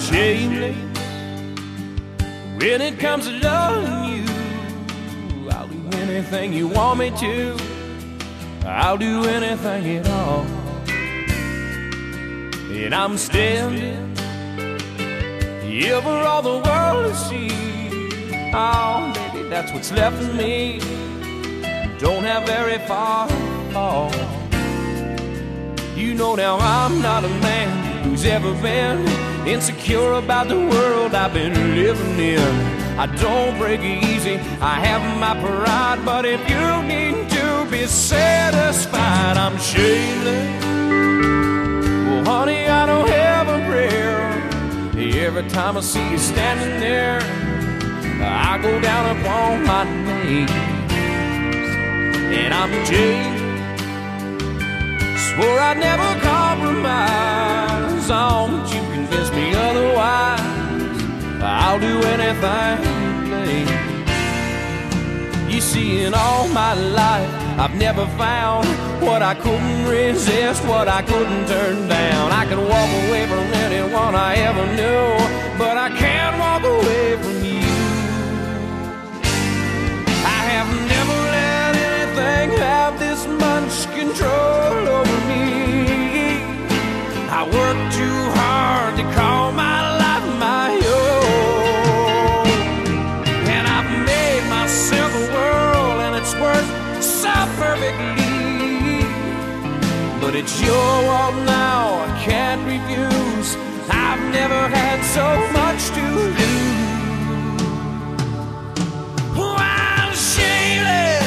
shameless when it comes to loving you. I'll do anything you want me to. I'll do anything at all. And I'm standing here for all the world to see. Oh, baby, that's what's left of me. Don't have very far to fall. You know now I'm not a man who's ever been insecure about the world I've been living in. I don't break easy, I have my pride, but if you need to be satisfied, I'm shameless. Well, honey, I don't have a prayer. Every time I see you standing there, I go down upon my knees. And I'm jaded, swore I'd never compromise. Oh, but you convince me otherwise. I'll do anything you please. You see, in all my life, I've never found what I couldn't resist, what I couldn't turn down. I can walk away from anyone I ever knew, but I can't walk away from you. I have never let anything have this much control over me. I work too hard to call my life my own, and I've made myself a world, and it's worked so perfectly. But it's your world now, I can't refuse. I've never had so much to lose. Oh, I'm shameless.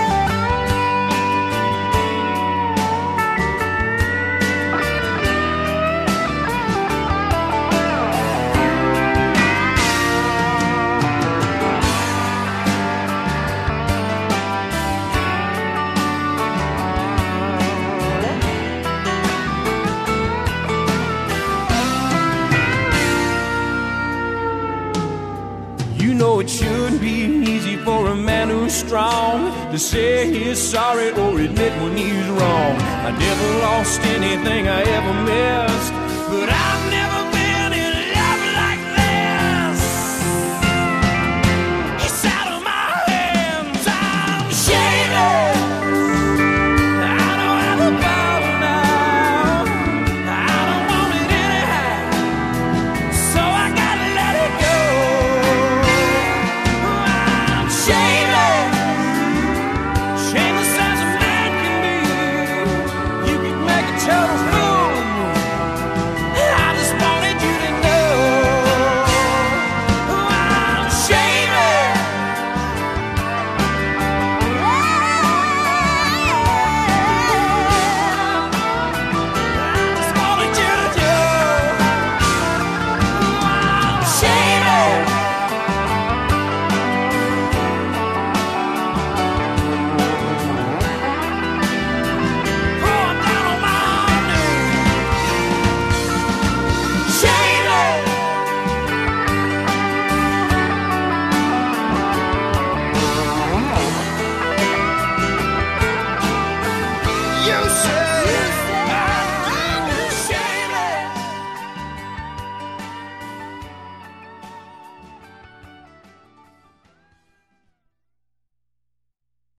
You know it shouldn't be easy for a man who's strong to say he's sorry or admit when he's wrong. I never lost anything I ever missed, but